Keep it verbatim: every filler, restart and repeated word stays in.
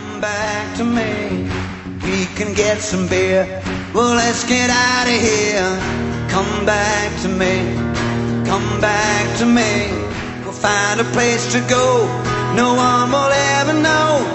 Come back to me, we can get some beer. Well, let's get out of here. Come back to me, come back to me. We'll find a place to go no one will ever know.